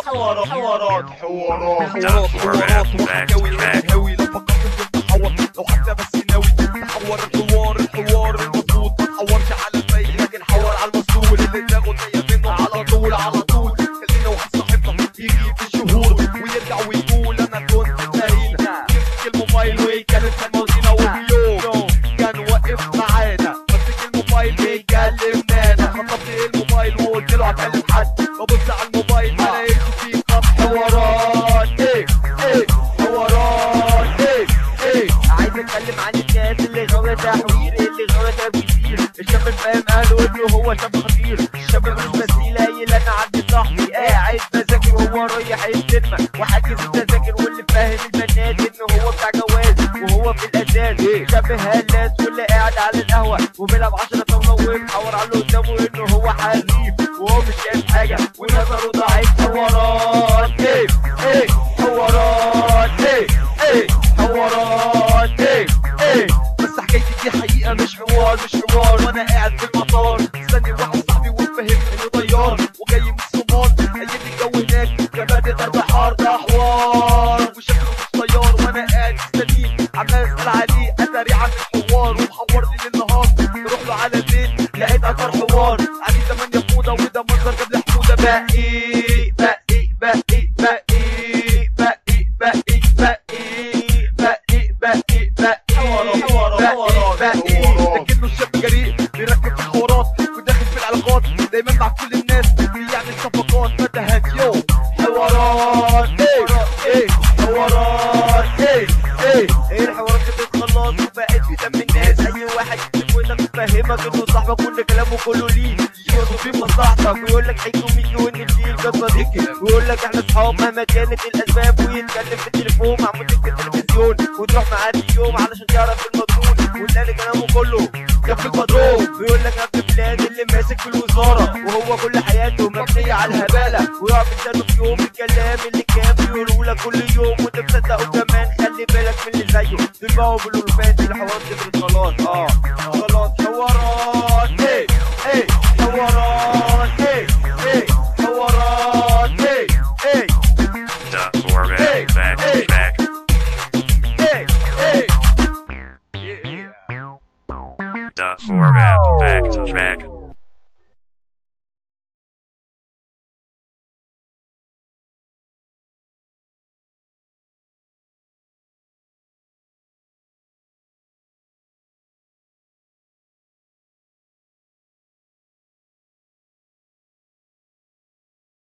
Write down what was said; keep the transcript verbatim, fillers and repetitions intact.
حوارات حوارات حوارات حوارات حوارات وحكاوي هاوي لو فكرت تتحور لو حتى بس ناوي تحور الحوار الحوار المظبوط ما تحورش على الفايق لكن حور على المسؤول اللي دماغه جايه منه على طول على طول. خلينا واحد صاحبنا يجي بالشهور ويرجع ويقول انا كنت باين يمسك الموبايل ويكلم الموزينة وبيوم كان واقف معانا مسك الموبايل بيكلمنا خطفت الموبايل وقلت له هكلم حد ببص على الموبايل ما لقيتش فيه خط حوارات ايه ايه حوارات ايه ايه. عايز اتكلم عن الناس اللي غاوية تحوير اللي غاوية تبذير. الشاب الفاهم قالوا انه هو شاب خطير. الشاب مش مثيل قايل انا عندي صاحبي قاعد بذاكر وهو رايح السينما وحاجز التذاكر واللي فاهم البنات انه هو بتاع جواز وهو في الاساس شاب هلاس واللي قاعد على القهوه وبيلعب عشرة طاوله ومحور على اللي قدامه انه هو حريف وهو مش شايف حاجه ونظره ضعيف. حوارات ايه ايه حوارات ايه ايه حوارات ايه ايه. بس حكايتي دي حقيقه مش حوار مش حوار. وانا قاعد في المطار مستني واحد صاحبي وفهمني انه طيار وجاي من الصومال قايل لي الجو هناك كمان ضرب حار ده حوار وشكله مش طيار. وانا قاعد مستنيه عمال اسال عليه اتاري عن الحوار ومحورني للنهار. نروح له على البيت لقيت اثر حوار عليه تمانية فوضى وده منظر قبل حموده. باقي باقي باقي باقي باقي باقي باقي باقي باقي حوارات باقي. لكنه الشاب جريء بيركب في الحوارات وداخل في العلاقات دايما مع كل الناس بيعمل صفقات متاهات. يو حوارات ايه ايه حوارات ايه ايه ايه. الحوارات بتتخلص وبقت في دم الناس. اي واحد يكتب وانت بتفهمك انه صاحبك كل كلامه كله ليه يقصد في مصلحتك ويقول لك حيكم ميكي وان الفيل ده صديقي ويقول لك احنا اصحاب مهما كانت الاسباب ويتكلم في التليفون مع مدير التلفزيون وتروح معاه في يوم علشان تعرف المضمون وتلاقي كلامه كله كف البدروم ويقول لك ابن فلان اللي ماسك في الوزاره وهو كل حياته مبنيه على الهباله ويقع بلسانه في يوم الكلام اللي كان بيقوله لك كل يوم وانت مصدقه كمان. خلي بالك من اللي زيه دول بقوا بالالوفات. الحوارات دي خلاص اه خلاص. حوارات ايه ايه حوارات ايه ايه حوارات ايه ايه. The format back to back. ايه ايه The format back to back.